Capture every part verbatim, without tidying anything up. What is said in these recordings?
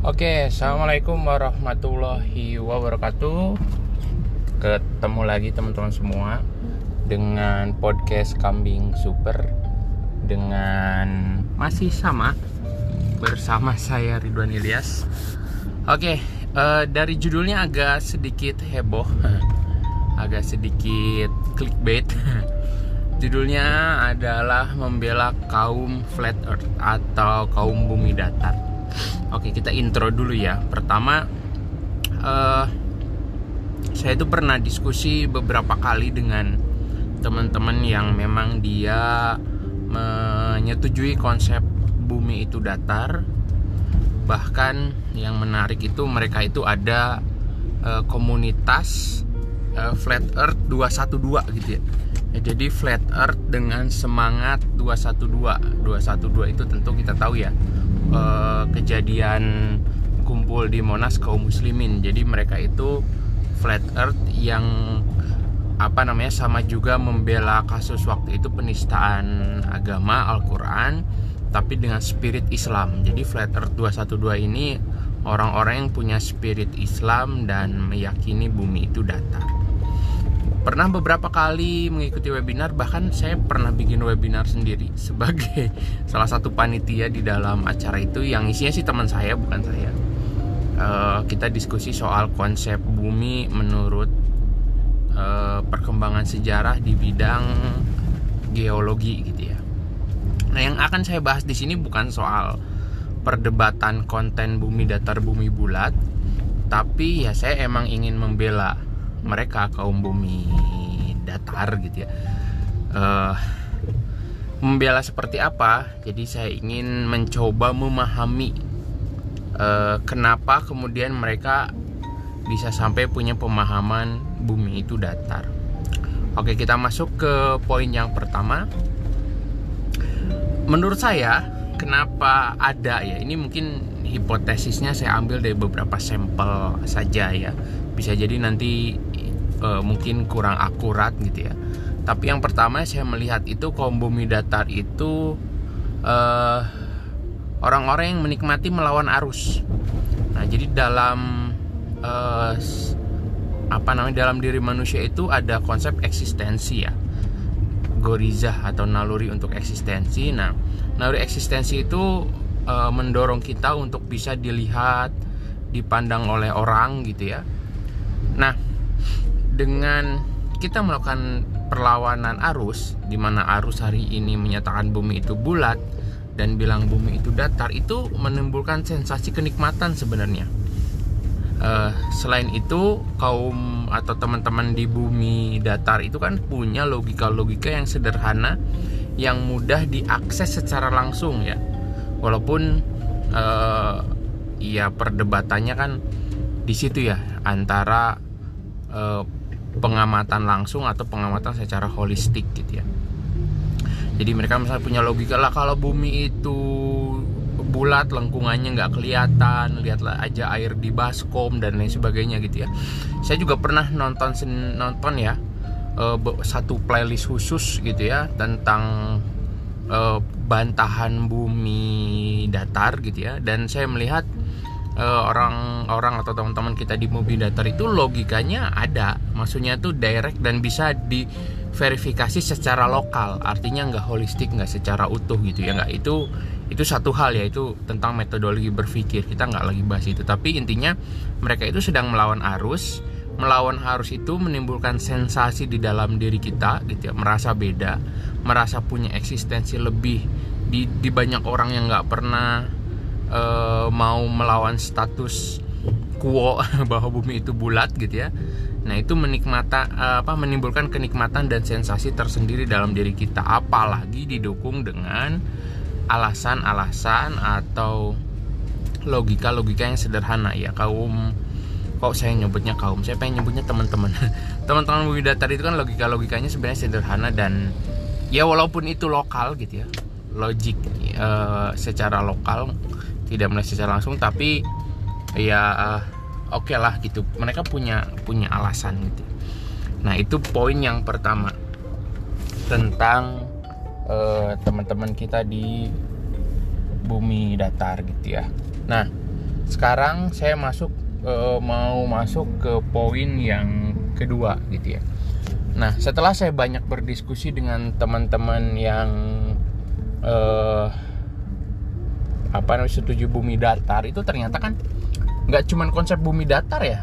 Oke, assalamualaikum warahmatullahi wabarakatuh. Ketemu lagi teman-teman semua dengan podcast Kambing Super dengan masih sama bersama saya Ridwan Ilyas. Oke, eh, dari judulnya agak sedikit heboh, agak sedikit clickbait. Judulnya adalah membela kaum flat earth atau kaum bumi datar. Oke, kita intro dulu ya. Pertama, uh, saya itu pernah diskusi beberapa kali dengan teman-teman yang memang dia menyetujui konsep bumi itu datar. Bahkan yang menarik itu mereka itu ada uh, komunitas uh, Flat Earth dua satu dua gitu ya. Ya, jadi Flat Earth dengan semangat dua satu dua. dua satu dua itu tentu kita tahu ya. Uh, kejadian kumpul di Monas kaum muslimin. Jadi mereka itu flat earth yang apa namanya sama juga membela kasus waktu itu penistaan agama Al-Quran tapi dengan spirit Islam. Jadi flat earth dua satu dua ini orang-orang yang punya spirit Islam dan meyakini bumi itu datar. Pernah beberapa kali mengikuti webinar, bahkan saya pernah bikin webinar sendiri sebagai salah satu panitia di dalam acara itu yang isinya sih teman saya, bukan saya. Uh, kita diskusi soal konsep bumi menurut uh, perkembangan sejarah di bidang geologi gitu ya. Nah, yang akan saya bahas di sini bukan soal perdebatan konten bumi datar bumi bulat, tapi ya saya emang ingin membela mereka kaum bumi datar gitu ya. uh, Membela seperti apa? Jadi saya ingin mencoba memahami uh, kenapa kemudian mereka bisa sampai punya pemahaman bumi itu datar. Oke, kita masuk ke poin yang pertama. Menurut saya, kenapa ada ya? Ini mungkin hipotesisnya saya ambil dari beberapa sampel saja ya. Bisa jadi nanti uh, mungkin kurang akurat gitu ya. Tapi yang pertama saya melihat itu kaum bumi datar itu uh, orang-orang yang menikmati melawan arus. Nah, jadi dalam uh, apa namanya dalam diri manusia itu ada konsep eksistensi ya. Gorizah atau naluri untuk eksistensi. Nah, naluri eksistensi itu uh, mendorong kita untuk bisa dilihat, dipandang oleh orang gitu ya. Nah, dengan kita melakukan perlawanan arus, di mana arus hari ini menyatakan bumi itu bulat dan bilang bumi itu datar, itu menimbulkan sensasi kenikmatan sebenarnya. Uh, selain itu, kaum atau teman-teman di bumi datar itu kan punya logika-logika yang sederhana, yang mudah diakses secara langsung ya. Walaupun uh, ya perdebatannya kan di situ ya, antara uh, pengamatan langsung atau pengamatan secara holistik gitu ya. Jadi mereka misalnya punya logika lah, kalau bumi itu bulat lengkungannya nggak kelihatan, lihatlah aja air di baskom dan lain sebagainya gitu ya. Saya juga pernah nonton nonton ya uh, satu playlist khusus gitu ya tentang uh, bantahan bumi datar gitu ya, dan saya melihat Uh, orang-orang atau teman-teman kita di bumi datar itu logikanya ada, maksudnya tuh direct dan bisa diverifikasi secara lokal, artinya nggak holistik, nggak secara utuh gitu ya. Nggak, itu itu satu hal ya, itu tentang metodologi berpikir, kita nggak lagi bahas itu. Tapi intinya mereka itu sedang melawan arus. Melawan arus itu menimbulkan sensasi di dalam diri kita gitu ya, merasa beda, merasa punya eksistensi lebih di, di banyak orang yang nggak pernah Uh, mau melawan status quo bahwa bumi itu bulat gitu ya. Nah, itu menikmata uh, apa menimbulkan kenikmatan dan sensasi tersendiri dalam diri kita, apalagi didukung dengan alasan-alasan atau logika-logika yang sederhana ya. Kaum kok saya nyebutnya kaum, saya pengen nyebutnya teman-teman. Teman-teman bumi datar itu kan logika-logikanya sebenarnya sederhana dan ya walaupun itu lokal gitu ya. Logik uh, secara lokal, tidak melihat secara langsung, tapi ya uh, oke okay lah gitu, mereka punya punya alasan gitu. Nah, itu poin yang pertama tentang uh, teman-teman kita di bumi datar gitu ya. Nah, sekarang saya masuk uh, mau masuk ke poin yang kedua gitu ya. Nah, setelah saya banyak berdiskusi dengan teman-teman yang uh, apa namanya setuju bumi datar, itu ternyata kan nggak cuma konsep bumi datar ya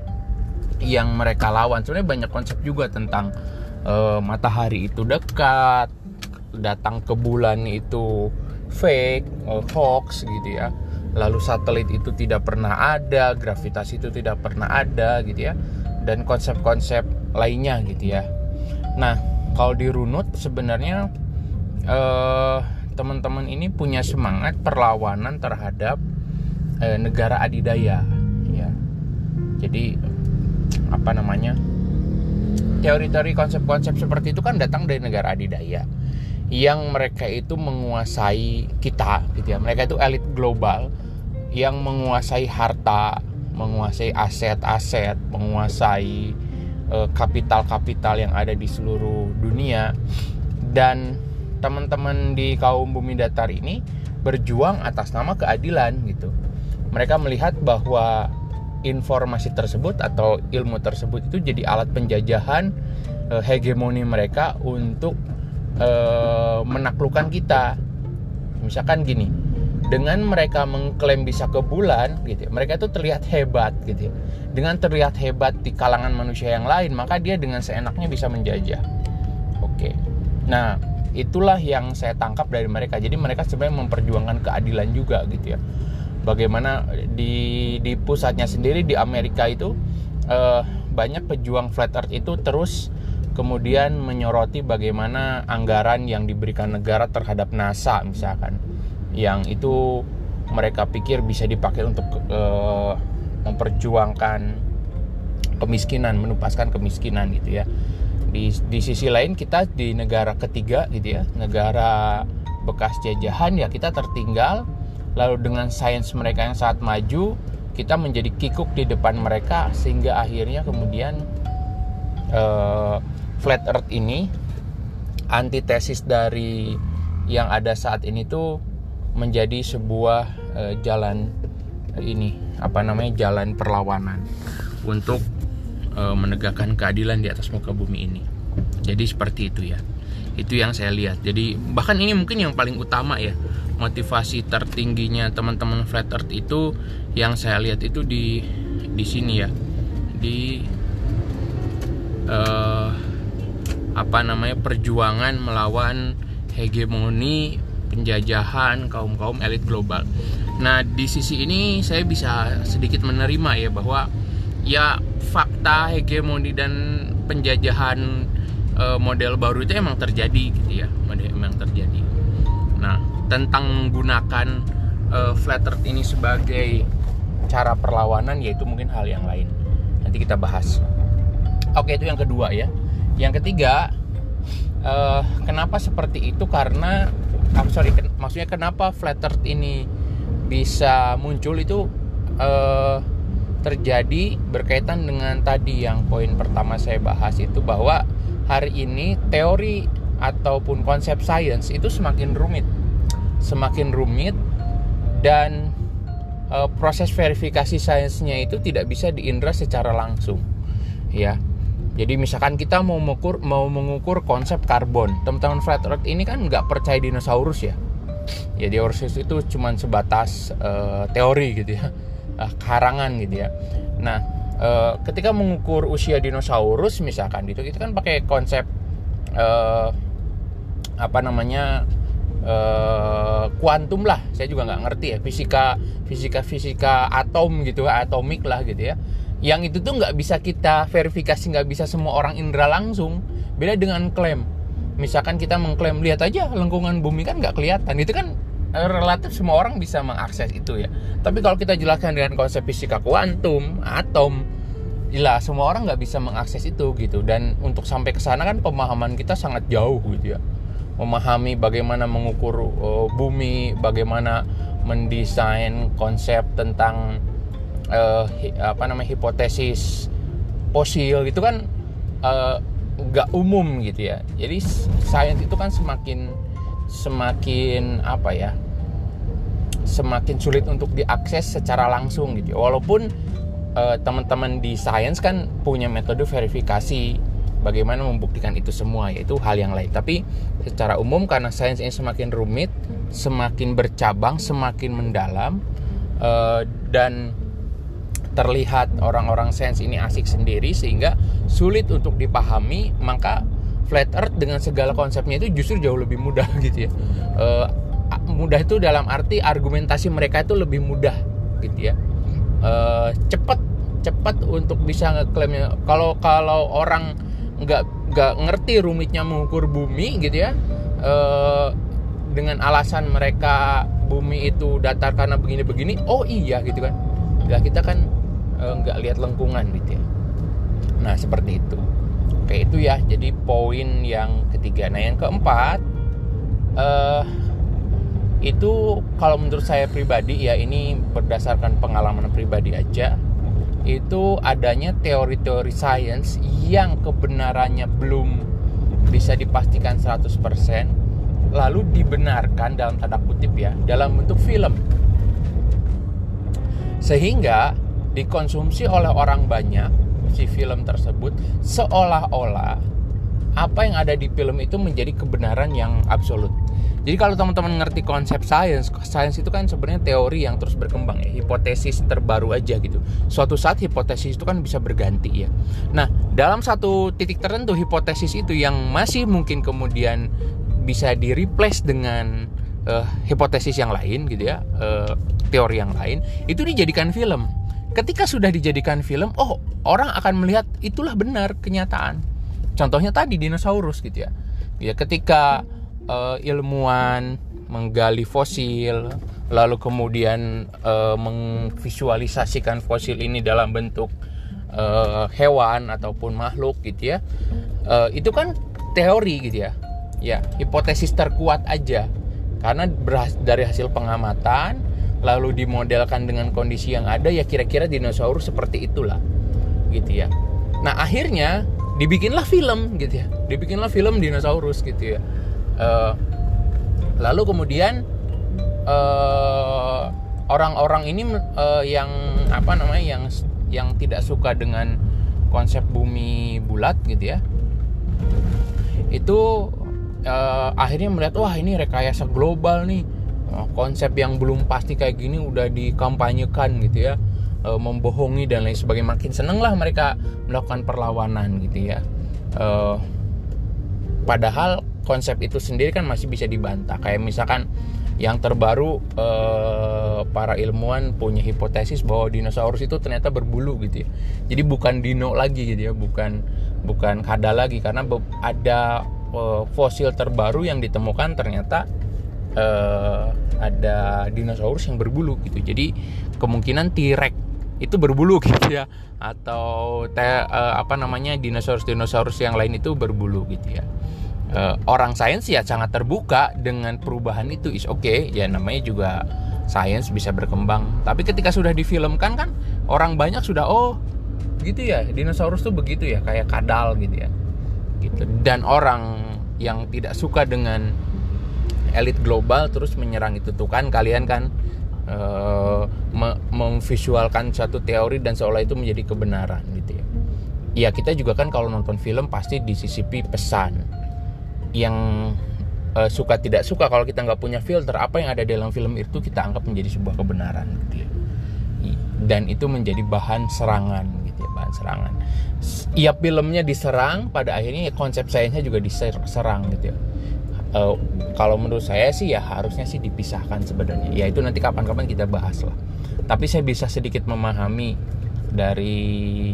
yang mereka lawan. Sebenarnya banyak konsep juga tentang uh, matahari itu dekat, datang ke bulan itu fake, uh, hoax gitu ya. Lalu satelit itu tidak pernah ada, gravitasi itu tidak pernah ada gitu ya. Dan konsep-konsep lainnya gitu ya. Nah, kalau dirunut sebenarnya eh, teman-teman ini punya semangat perlawanan terhadap eh, negara adidaya ya. Jadi apa namanya, teori-teori konsep-konsep seperti itu kan datang dari negara adidaya yang mereka itu menguasai kita gitu ya. Mereka itu elit global yang menguasai harta, menguasai aset-aset, menguasai uh, kapital-kapital yang ada di seluruh dunia. Dan teman-teman di kaum bumi datar ini berjuang atas nama keadilan gitu. Mereka melihat bahwa informasi tersebut atau ilmu tersebut itu jadi alat penjajahan uh, hegemoni mereka untuk uh, menaklukkan kita. Misalkan gini, dengan mereka mengklaim bisa ke bulan gitu, mereka itu terlihat hebat gitu. Dengan terlihat hebat di kalangan manusia yang lain, maka dia dengan seenaknya bisa menjajah. Oke. Nah, itulah yang saya tangkap dari mereka. Jadi mereka sebenarnya memperjuangkan keadilan juga gitu ya. Bagaimana di di pusatnya sendiri di Amerika itu eh, banyak pejuang flat earth itu terus kemudian menyoroti bagaimana anggaran yang diberikan negara terhadap NASA misalkan, yang itu mereka pikir bisa dipakai untuk uh, memperjuangkan kemiskinan, menupaskan kemiskinan gitu ya. Di, di sisi lain kita di negara ketiga gitu ya, negara bekas jajahan ya, kita tertinggal. Lalu dengan sains mereka yang sangat maju, kita menjadi kikuk di depan mereka, sehingga akhirnya kemudian uh, flat earth ini, antitesis dari yang ada saat ini tuh menjadi sebuah uh, jalan uh, ini apa namanya jalan perlawanan untuk uh, menegakkan keadilan di atas muka bumi ini. Jadi seperti itu ya. Itu yang saya lihat. Jadi bahkan ini mungkin yang paling utama ya, motivasi tertingginya teman-teman flat earth itu yang saya lihat itu di di sini ya, di uh, apa namanya perjuangan melawan hegemoni penjajahan kaum-kaum elit global. Nah, di sisi ini saya bisa sedikit menerima ya bahwa ya fakta hegemoni dan penjajahan e, model baru itu emang terjadi gitu ya, emang terjadi. Nah, tentang menggunakan e, flat earth ini sebagai cara perlawanan, yaitu mungkin hal yang lain. Nanti kita bahas. Oke, itu yang kedua ya. Yang ketiga, e, kenapa seperti itu? Karena I'm sorry, ken- maksudnya kenapa flat earth ini bisa muncul itu uh, terjadi berkaitan dengan tadi yang poin pertama saya bahas itu, bahwa hari ini teori ataupun konsep sains itu semakin rumit, semakin rumit dan uh, proses verifikasi sainsnya itu tidak bisa diindra secara langsung, ya. Jadi misalkan kita mau mengukur, mau mengukur konsep karbon, teman-teman flat earth ini kan nggak percaya dinosaurus ya. Ya dinosaurus itu cuma sebatas uh, teori gitu ya, uh, karangan gitu ya. Nah, uh, ketika mengukur usia dinosaurus misalkan gitu, itu kan pakai konsep uh, apa namanya uh, kuantum lah. Saya juga nggak ngerti ya, fisika fisika fisika atom gitu, atomik lah gitu ya. Yang itu tuh nggak bisa kita verifikasi, nggak bisa semua orang indra langsung. Beda dengan klaim. Misalkan kita mengklaim, lihat aja lengkungan bumi kan nggak kelihatan. Itu kan relatif semua orang bisa mengakses itu ya. Tapi kalau kita jelaskan dengan konsep fisika kuantum, atom, jelas semua orang nggak bisa mengakses itu gitu. Dan untuk sampai ke sana kan pemahaman kita sangat jauh gitu ya. Memahami bagaimana mengukur uh, bumi, bagaimana mendesain konsep tentang Uh, apa namanya hipotesis fosil gitu kan nggak uh, umum gitu ya. Jadi sains itu kan semakin semakin apa ya semakin sulit untuk diakses secara langsung gitu. Walaupun uh, teman-teman di sains kan punya metode verifikasi bagaimana membuktikan itu semua, yaitu hal yang lain. Tapi secara umum karena sains ini semakin rumit, semakin bercabang, semakin mendalam, uh, dan terlihat orang-orang sains ini asik sendiri sehingga sulit untuk dipahami, maka flat earth dengan segala konsepnya itu justru jauh lebih mudah gitu ya. Uh, mudah itu dalam arti argumentasi mereka itu lebih mudah gitu ya. Uh, cepat cepat untuk bisa ngeklaimnya. Kalau kalau orang nggak nggak ngerti rumitnya mengukur bumi gitu ya, uh, dengan alasan mereka bumi itu datar karena begini-begini, oh iya gitu kan. Ya kita kan uh, nggak lihat lengkungan gitu ya. Nah seperti itu. Oke itu ya. Jadi poin yang ketiga. Nah yang keempat. Uh, itu kalau menurut saya pribadi ya, ini berdasarkan pengalaman pribadi aja, itu adanya teori-teori sains yang kebenarannya belum bisa dipastikan seratus persen lalu dibenarkan dalam tanda kutip ya dalam bentuk film, sehingga dikonsumsi oleh orang banyak si film tersebut seolah-olah apa yang ada di film itu menjadi kebenaran yang absolut. Jadi kalau teman-teman ngerti konsep sains, sains itu kan sebenarnya teori yang terus berkembang ya, hipotesis terbaru aja gitu. Suatu saat hipotesis itu kan bisa berganti ya. Nah, dalam satu titik tertentu hipotesis itu yang masih mungkin kemudian bisa di-replace dengan uh, hipotesis yang lain gitu ya, uh, teori yang lain, itu dijadikan film. Ketika sudah dijadikan film, oh orang akan melihat itulah benar kenyataan. Contohnya tadi dinosaurus gitu ya. Ya ketika Uh, ilmuwan menggali fosil, lalu kemudian uh, memvisualisasikan fosil ini dalam bentuk uh, hewan ataupun makhluk gitu ya, uh, itu kan teori gitu ya, ya hipotesis terkuat aja karena berhas- dari hasil pengamatan lalu dimodelkan dengan kondisi yang ada ya, kira-kira dinosaurus seperti itulah gitu ya. Nah akhirnya dibikinlah film gitu ya, dibikinlah film dinosaurus gitu ya. Uh, lalu kemudian uh, orang-orang ini uh, yang apa namanya yang yang tidak suka dengan konsep bumi bulat gitu ya, itu uh, akhirnya melihat wah ini rekayasa global nih, uh, konsep yang belum pasti kayak gini udah dikampanyekan gitu ya, uh, membohongi dan lain sebagainya. Makin seneng lah mereka melakukan perlawanan gitu ya. Uh, padahal konsep itu sendiri kan masih bisa dibantah. Kayak misalkan yang terbaru eh, para ilmuwan punya hipotesis bahwa dinosaurus itu ternyata berbulu gitu ya. Jadi bukan dino lagi gitu ya, bukan bukan kada lagi, karena ada eh, fosil terbaru yang ditemukan ternyata eh, ada dinosaurus yang berbulu gitu. Jadi kemungkinan T-Rex itu berbulu gitu ya, atau te, eh, apa namanya dinosaurus-dinosaurus yang lain itu berbulu gitu ya. Uh, orang sains ya sangat terbuka dengan perubahan itu, is oke okay. Ya namanya juga sains bisa berkembang. Tapi ketika sudah difilmkan kan orang banyak sudah oh gitu ya, dinosaurus tuh begitu ya, kayak kadal gitu ya gitu. Dan orang yang tidak suka dengan elit global terus menyerang itu tuh kan, kalian kan uh, me- memvisualkan satu teori dan seolah itu menjadi kebenaran gitu ya. Ya kita juga kan kalau nonton film pasti disisipi pesan yang uh, suka tidak suka. Kalau kita nggak punya filter, apa yang ada dalam film itu kita anggap menjadi sebuah kebenaran gitu ya. Dan itu menjadi bahan serangan gitu ya, bahan serangan. Ya filmnya diserang, pada akhirnya ya konsep sainsnya juga diserang gitu ya. Uh, kalau menurut saya sih ya harusnya sih dipisahkan sebenarnya. Ya itu nanti kapan-kapan kita bahas lah. Tapi saya bisa sedikit memahami dari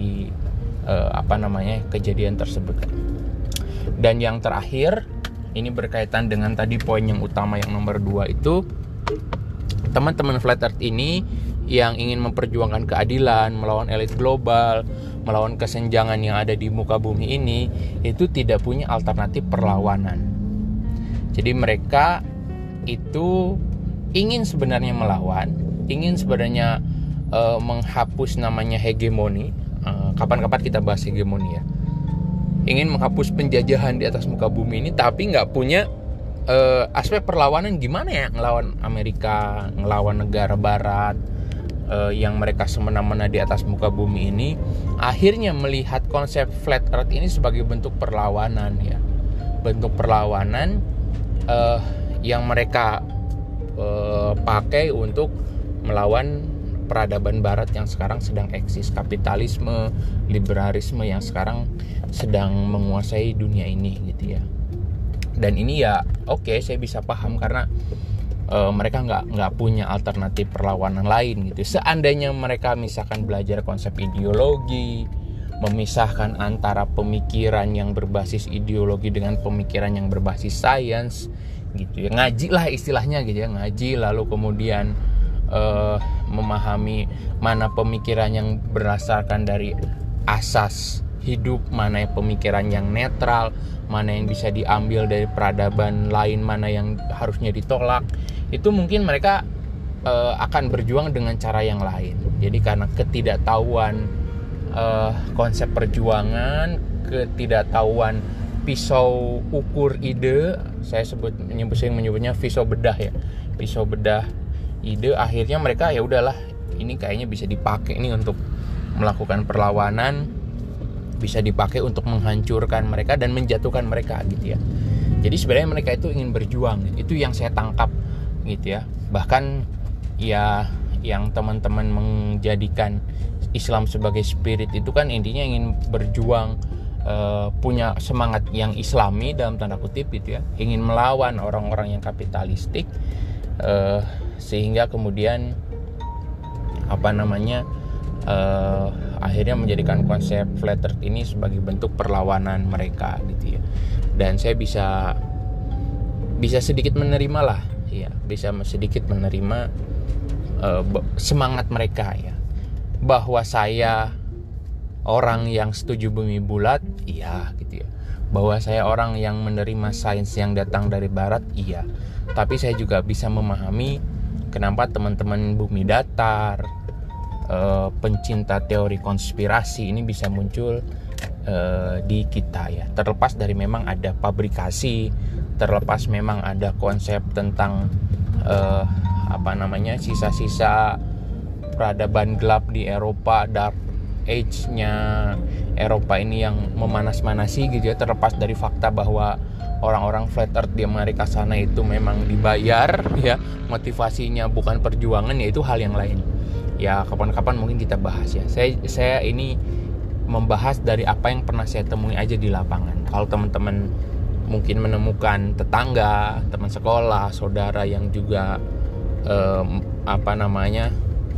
uh, apa namanya kejadian tersebut kan. Dan yang terakhir, ini berkaitan dengan tadi poin yang utama yang nomor dua itu, teman-teman flat earth ini yang ingin memperjuangkan keadilan, melawan elit global, melawan kesenjangan yang ada di muka bumi ini, itu tidak punya alternatif perlawanan. Jadi mereka itu ingin sebenarnya melawan, ingin sebenarnya uh, menghapus namanya hegemoni. Uh, kapan-kapan kita bahas hegemoni ya. Ingin menghapus penjajahan di atas muka bumi ini, tapi nggak punya uh, aspek perlawanan gimana ya ngelawan Amerika, ngelawan negara Barat uh, yang mereka semena-mena di atas muka bumi ini, akhirnya melihat konsep flat earth ini sebagai bentuk perlawanan ya, bentuk perlawanan uh, yang mereka uh, pakai untuk melawan peradaban Barat yang sekarang sedang eksis, kapitalisme, liberalisme yang sekarang sedang menguasai dunia ini gitu ya. Dan ini ya oke, okay, saya bisa paham karena uh, mereka nggak nggak punya alternatif perlawanan lain gitu. Seandainya mereka misalkan belajar konsep ideologi, memisahkan antara pemikiran yang berbasis ideologi dengan pemikiran yang berbasis sains gitu ya, ngaji lah istilahnya gitu ya, ngaji lalu kemudian Uh, memahami mana pemikiran yang berdasarkan dari asas hidup, mana yang pemikiran yang netral, mana yang bisa diambil dari peradaban lain, mana yang harusnya ditolak. Itu mungkin mereka uh, akan berjuang dengan cara yang lain. Jadi karena ketidaktahuan uh, konsep perjuangan, ketidaktahuan pisau ukur ide, saya sebut menyebut saya menyebutnya pisau bedah ya, pisau bedah ide, akhirnya mereka ya udahlah, ini kayaknya bisa dipakai nih untuk melakukan perlawanan, bisa dipakai untuk menghancurkan mereka dan menjatuhkan mereka gitu ya. Jadi sebenarnya mereka itu ingin berjuang, itu yang saya tangkap gitu ya. Bahkan ya yang teman-teman menjadikan Islam sebagai spirit itu kan intinya ingin berjuang, uh, punya semangat yang Islami dalam tanda kutip gitu ya, ingin melawan orang-orang yang kapitalistik. Uh, sehingga kemudian apa namanya uh, akhirnya menjadikan konsep flat earth ini sebagai bentuk perlawanan mereka gitu ya. Dan saya bisa bisa sedikit menerima lah ya, bisa sedikit menerima uh, semangat mereka ya, bahwa saya orang yang setuju bumi bulat, iya gitu ya, bahwa saya orang yang menerima sains yang datang dari Barat, iya. Tapi saya juga bisa memahami kenapa teman-teman bumi datar, uh, pencinta teori konspirasi ini bisa muncul uh, di kita ya. Terlepas dari memang ada pabrikasi, terlepas memang ada konsep tentang uh, apa namanya sisa-sisa peradaban gelap di Eropa, dark age-nya Eropa ini yang memanas-manasi gitu ya. Terlepas dari fakta bahwa orang-orang flat earth di Amerika sana itu memang dibayar ya, motivasinya bukan perjuangan, ya itu hal yang lain ya. Kapan-kapan mungkin kita bahas ya. Saya saya ini membahas dari apa yang pernah saya temui aja di lapangan. Kalau teman-teman mungkin menemukan tetangga, teman sekolah, saudara yang juga eh, apa namanya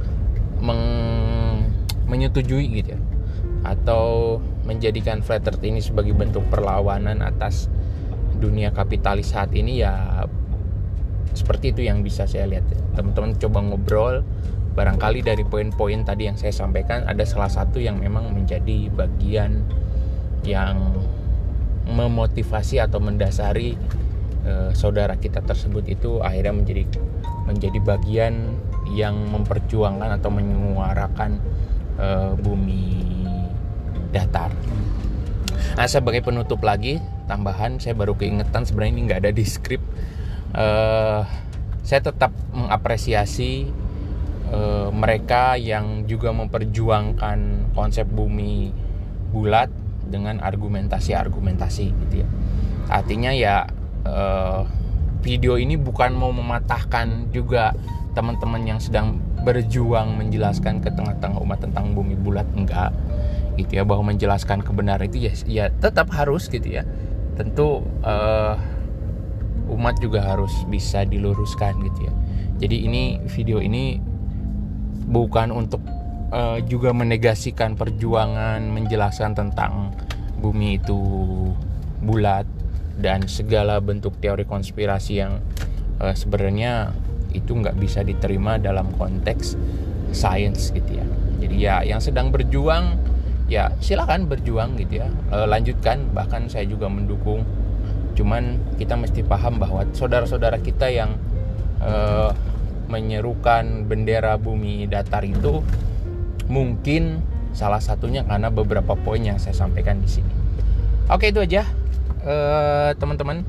meng, menyetujui gitu ya, atau menjadikan flat earth ini sebagai bentuk perlawanan atas dunia kapitalis saat ini, ya seperti itu yang bisa saya lihat. Teman-teman coba ngobrol, barangkali dari poin-poin tadi yang saya sampaikan ada salah satu yang memang menjadi bagian yang memotivasi atau mendasari eh, saudara kita tersebut itu akhirnya menjadi menjadi bagian yang memperjuangkan atau menyuarakan eh, bumi datar. Nah, sebagai penutup lagi, tambahan, saya baru keingetan sebenarnya ini nggak ada di skrip. Uh, saya tetap mengapresiasi uh, mereka yang juga memperjuangkan konsep bumi bulat dengan argumentasi-argumentasi gitu ya. Artinya ya uh, video ini bukan mau mematahkan juga teman-teman yang sedang berjuang menjelaskan ke tengah-tengah umat tentang bumi bulat, enggak gitu ya, bahwa menjelaskan kebenaran itu ya, ya tetap harus gitu ya. Tentu uh, umat juga harus bisa diluruskan gitu ya. Jadi ini video ini bukan untuk uh, juga menegasikan perjuangan menjelaskan tentang bumi itu bulat dan segala bentuk teori konspirasi yang uh, sebenarnya itu nggak bisa diterima dalam konteks sains gitu ya. Jadi ya yang sedang berjuang ya silakan berjuang gitu ya, e, lanjutkan, bahkan saya juga mendukung. Cuman kita mesti paham bahwa saudara-saudara kita yang e, menyerukan bendera bumi datar itu mungkin salah satunya karena beberapa poin yang saya sampaikan di sini. Oke, itu aja e, teman-teman.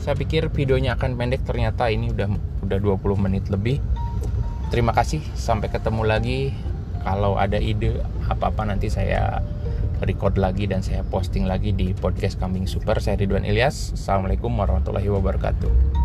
Saya pikir videonya akan pendek, ternyata ini udah udah dua puluh menit lebih. Terima kasih, sampai ketemu lagi. Kalau ada ide apa-apa nanti saya record lagi dan saya posting lagi di podcast Kambing Super. Saya Ridwan Ilyas. Assalamualaikum warahmatullahi wabarakatuh.